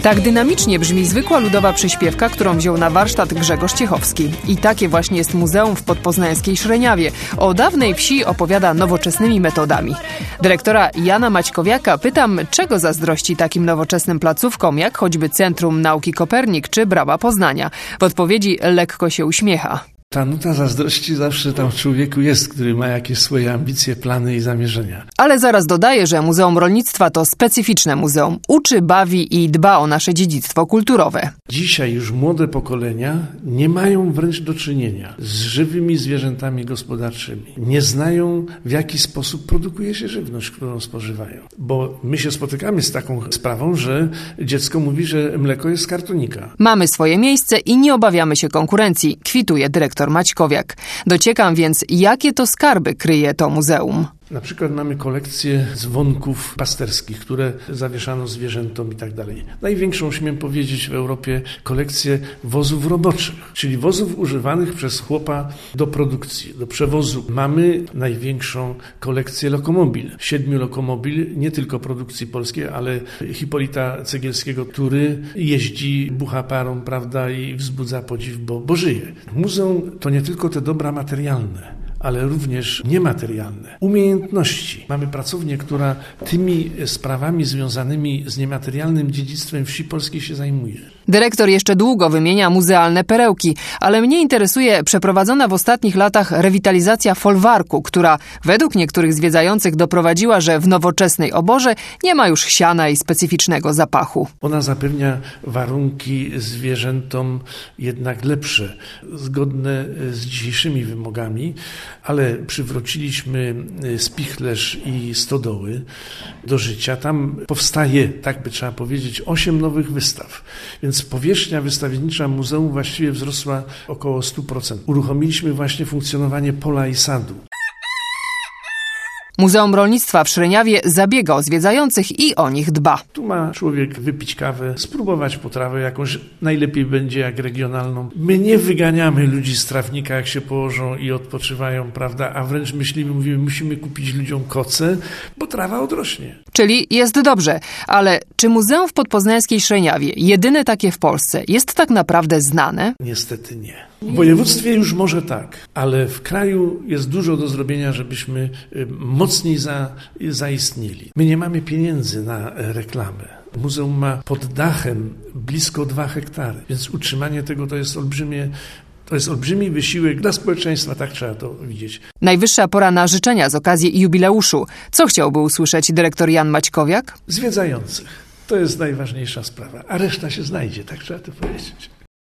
Tak dynamicznie brzmi zwykła ludowa przyśpiewka, którą wziął na warsztat Grzegorz Ciechowski. I takie właśnie jest muzeum w podpoznańskiej Szreniawie. O dawnej wsi opowiada nowoczesnymi metodami. Dyrektora Jana Maćkowiaka pytam, czego zazdrości takim nowoczesnym placówkom, jak choćby Centrum Nauki Kopernik czy Brama Poznania. W odpowiedzi lekko się uśmiecha. Ta nuta zazdrości zawsze tam w człowieku jest, który ma jakieś swoje ambicje, plany i zamierzenia. Ale zaraz dodaje, że Muzeum Rolnictwa to specyficzne muzeum. Uczy, bawi i dba o nasze dziedzictwo kulturowe. Dzisiaj już młode pokolenia nie mają wręcz do czynienia z żywymi zwierzętami gospodarczymi. Nie znają, w jaki sposób produkuje się żywność, którą spożywają. Bo my się spotykamy z taką sprawą, że dziecko mówi, że mleko jest z kartonika. Mamy swoje miejsce i nie obawiamy się konkurencji, kwituje dyrektor Maćkowiak. Dociekam więc, jakie to skarby kryje to muzeum. Na przykład mamy kolekcję dzwonków pasterskich, które zawieszano zwierzętom i tak dalej. Największą, śmiem powiedzieć, w Europie kolekcję wozów roboczych, czyli wozów używanych przez chłopa do produkcji, do przewozu. Mamy największą kolekcję lokomobil. 7 lokomobil, nie tylko produkcji polskiej, ale Hipolita Cegielskiego, który jeździ, bucha parą, prawda, i wzbudza podziw, bo żyje. Muzeum to nie tylko te dobra materialne, ale również niematerialne. Umiejętności. Mamy pracownię, która tymi sprawami związanymi z niematerialnym dziedzictwem wsi polskiej się zajmuje. Dyrektor jeszcze długo wymienia muzealne perełki, ale mnie interesuje przeprowadzona w ostatnich latach rewitalizacja folwarku, która według niektórych zwiedzających doprowadziła, że w nowoczesnej oborze nie ma już siana i specyficznego zapachu. Ona zapewnia warunki zwierzętom jednak lepsze, zgodne z dzisiejszymi wymogami, ale przywróciliśmy spichlerz i stodoły do życia. Tam powstaje, tak by trzeba powiedzieć, 8 nowych wystaw. Więc powierzchnia wystawiennicza muzeum właściwie wzrosła około 100%. Uruchomiliśmy właśnie funkcjonowanie pola i sadu. Muzeum Rolnictwa w Szreniawie zabiega o zwiedzających i o nich dba. Tu ma człowiek wypić kawę, spróbować potrawę jakąś, najlepiej będzie jak regionalną. My nie wyganiamy ludzi z trawnika, jak się położą i odpoczywają, prawda, a wręcz mówimy, musimy kupić ludziom koce, bo trawa odrośnie. Czyli jest dobrze, ale czy muzeum w podpoznańskiej Szreniawie, jedyne takie w Polsce, jest tak naprawdę znane? Niestety nie. W województwie już może tak, ale w kraju jest dużo do zrobienia, żebyśmy mocniej zaistnieli. My nie mamy pieniędzy na reklamę. Muzeum ma pod dachem blisko 2 hektary, więc utrzymanie tego to jest olbrzymi wysiłek dla społeczeństwa, tak trzeba to widzieć. Najwyższa pora na życzenia z okazji jubileuszu. Co chciałby usłyszeć dyrektor Jan Maćkowiak? Zwiedzających. To jest najważniejsza sprawa, a reszta się znajdzie, tak trzeba to powiedzieć.